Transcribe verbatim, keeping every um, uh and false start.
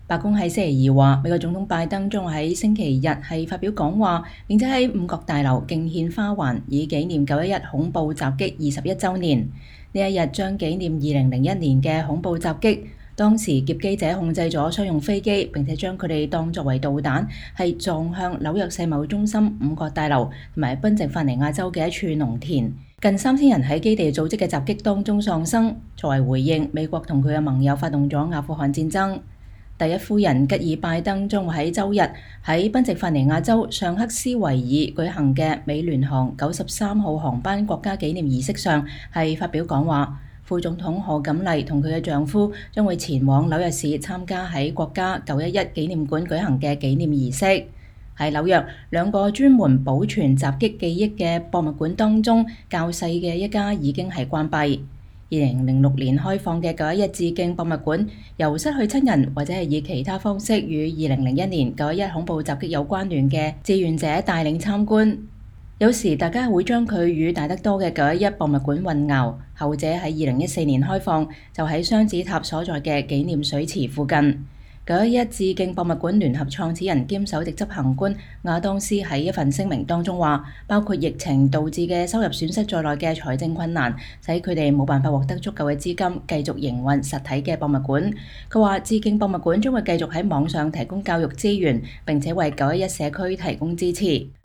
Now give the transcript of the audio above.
白宮喺星期二話，美國總統拜登將喺星期日係發表講話，並且喺五角大樓敬獻花環，以紀念九一一恐怖襲擊二十一週年。呢一日將紀念二零零一年嘅恐怖襲擊，當時劫機者控制咗商用飛機，並且將佢哋當作為導彈，係撞向紐約世貿中心、五角大樓同埋賓夕法尼亞州嘅一處農田。近三千人喺基地組織嘅襲擊當中喪生。作為回應，美國同佢嘅盟友發動咗阿富汗戰爭。第一夫人吉爾拜登將會喺週日喺賓夕法尼亞州尚克斯維爾舉行嘅美聯航九十三號航班國家紀念儀式上係發表講話。副總統賀錦麗同佢嘅丈夫將會前往紐約市參加喺國家九一一紀念館舉行嘅紀念儀式。喺紐約，兩個專門保存襲擊記憶嘅博物館當中，較細嘅一家已經係關閉。二零零六年開放嘅九一一致敬博物館，由失去親人或者係以其他方式與二零零一年九一一恐怖襲擊有關聯嘅志願者帶領參觀。有時大家會將佢與大得多嘅九一一博物館混淆，後者喺二零一四年開放，就喺雙子塔所在嘅紀念水池附近。九一一致敬博物館聯合創始人兼首席執行官亞當斯喺一份聲明當中話，包括疫情導致嘅收入損失在內嘅財政困難，使佢哋冇辦法獲得足夠嘅資金繼續營運實體嘅博物館。佢話致敬博物館將會繼續喺網上提供教育資源，並且為九一一社區提供支持。